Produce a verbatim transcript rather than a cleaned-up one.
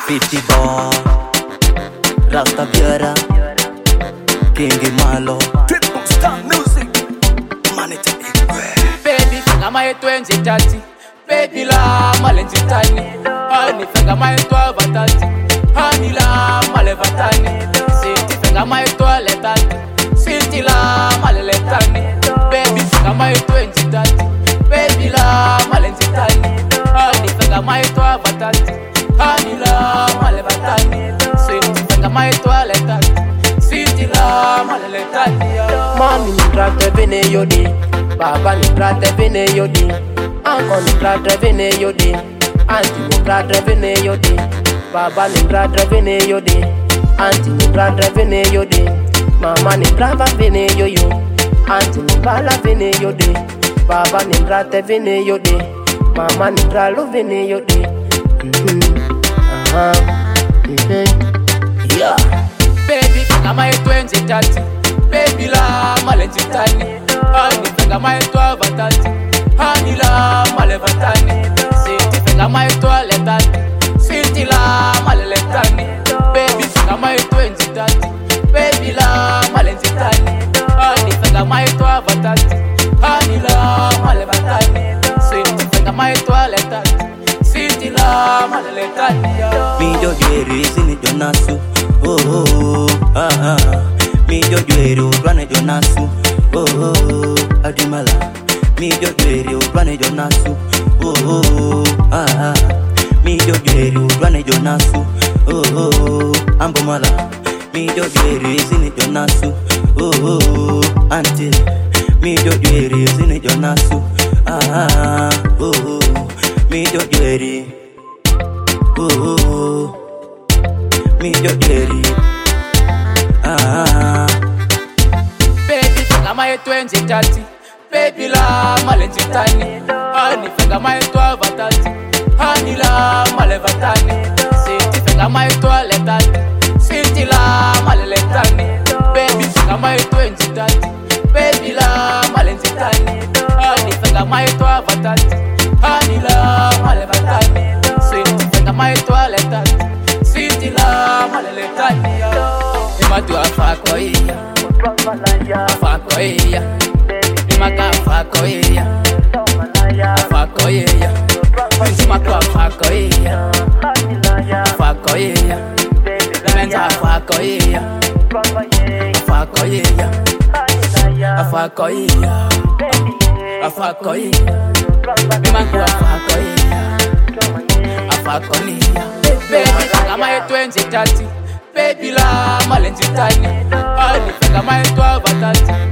fifty boy, Rasta Biera, Kingi Malo, Triple Star Music, Manita Igwe. Baby, fanga my twenty thirty. Baby la malenji tani. Honey, fanga my twelve thirty. Honey la malevatani. City fanga my twelve thirty. City la maleletani. Baby, fanga my twenty thirty. Baby la malenji tani. Honey, fanga my twelve thirty. Honey la malevatani. City fanga my twelve thirty. City la maleletani. Mami ni trate vene yodi, Baba ni trate vene yodi, Uncle ni trate vene yodi, Auntie ni trate vene yodi, Baba ni trate vene yodi, Auntie ni trate vene yodi, Mama ni trava vene yoyo, Auntie ni bala vene yodi, Baba ni trate vene yodi, Mama ni tralo vene yodi. Mhm. Aha. Mhm. Yeah. Baby, fanga my twenty thirty. Baby la malenji tani. Honey, fanga my twelve thirty. Honey la malevatani. City fanga my twelve thirty. City la maleletani. Baby, fanga my twenty thirty. Baby la malenji tani. Honey, fanga my twelve thirty. Honey la malevatani. City fanga my twelve thirty. City la maleletani. Mi yo yeri sini jonasu, oh oh oh, ah ah. Mi yo yeri urane jonasu, oh oh oh, adimala. Mi yo yeri urane jonasu, oh oh oh, ah ah. Mi yo yeri urane jonasu, oh oh oh, ambomala. Mi yo yeri sini jonasu, oh oh oh, ante. Mi yo yeri sini jonasu, ah ah, oh oh. Mi yo yeri, oh oh oh. Mi yo yeri, ah. Baby, fanga my twenty thirty. Baby la malenji tani. Honey, fanga my twelve thirty. Honey la malevatani. City fanga my twelve thirty. City la maleletani. Baby, fanga my twenty thirty. Baby la malenji tani. Honey, fanga my twelve thirty. Honey la malevatani. City fanga my twelve thirty. City la maleletani. Imatu afakoia, afakoia. Imaka afakoia, afakoia. Imaka afakoia, afakoia. Lementa afakoia, afakoia. Afakoia, afakoia. Imaka afakoia, afakoia. Baby, fanga my twenty thirty. Baby la malenji tani. Honey, fanga my twelve thirty.